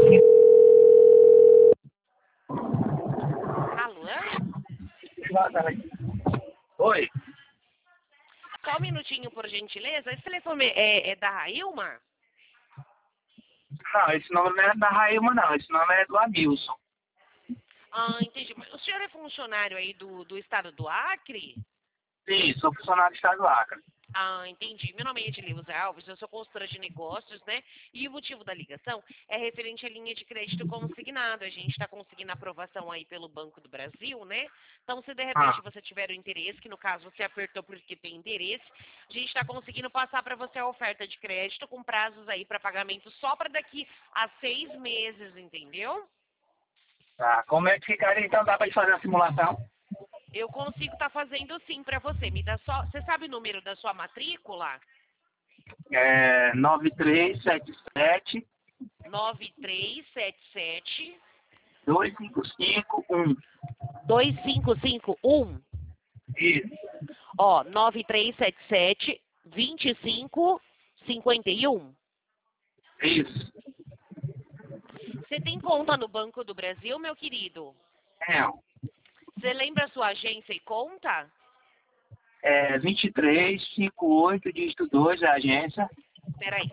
Alô? Oi. Só um minutinho, por gentileza. Esse telefone é da Railma? Não, esse nome não é da Railma, não. Esse nome é do Adilson. Ah, entendi. Mas o senhor é funcionário aí do estado do Acre? Sim, sou funcionário do Estado do Acre. Ah, entendi. Meu nome é Edileuza Alves, eu sou consultora de negócios, né? E o motivo da ligação é referente à linha de crédito consignado. A gente está conseguindo aprovação aí pelo Banco do Brasil, né? Então, se de repente Ah, você tiver o interesse, que no caso você apertou porque tem interesse, a gente está conseguindo passar para você a oferta de crédito com prazos aí para pagamento só para daqui a 6 meses, entendeu? tá. Como é que ficaria, então? Dá pra gente fazer a simulação? Eu consigo estar fazendo sim para você. Me dá só. Você sabe o número da sua matrícula? É 9377 9377 2551. 2551. Isso. Ó, 9377 2551. Isso. Você tem conta no Banco do Brasil, meu querido? Não. Você lembra a sua agência e conta? É 2358, dígito 2, a agência. Peraí,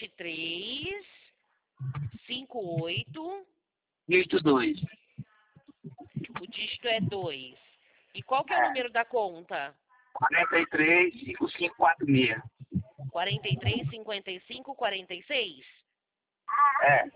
2358, Dígito 2. o dígito é 2. E qual que é o É. número da conta? 435546. 435546? É.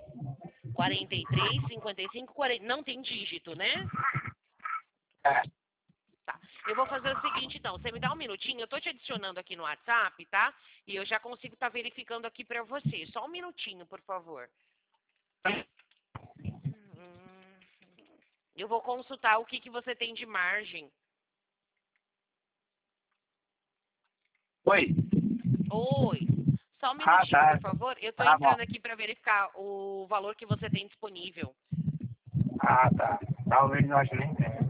435540. Não tem dígito, né? É. Tá. Eu vou fazer o seguinte, então. Você me dá um minutinho. Eu tô te adicionando aqui no WhatsApp, tá? E eu já consigo estar verificando aqui pra você. Só um minutinho, por favor. Eu vou consultar o que você tem de margem. Oi. Oi. Só um Ah, minutinho, tá. por favor. Eu tô Tá bom. entrando aqui pra verificar o valor que você tem disponível. Ah, tá. Talvez nós nem tenha.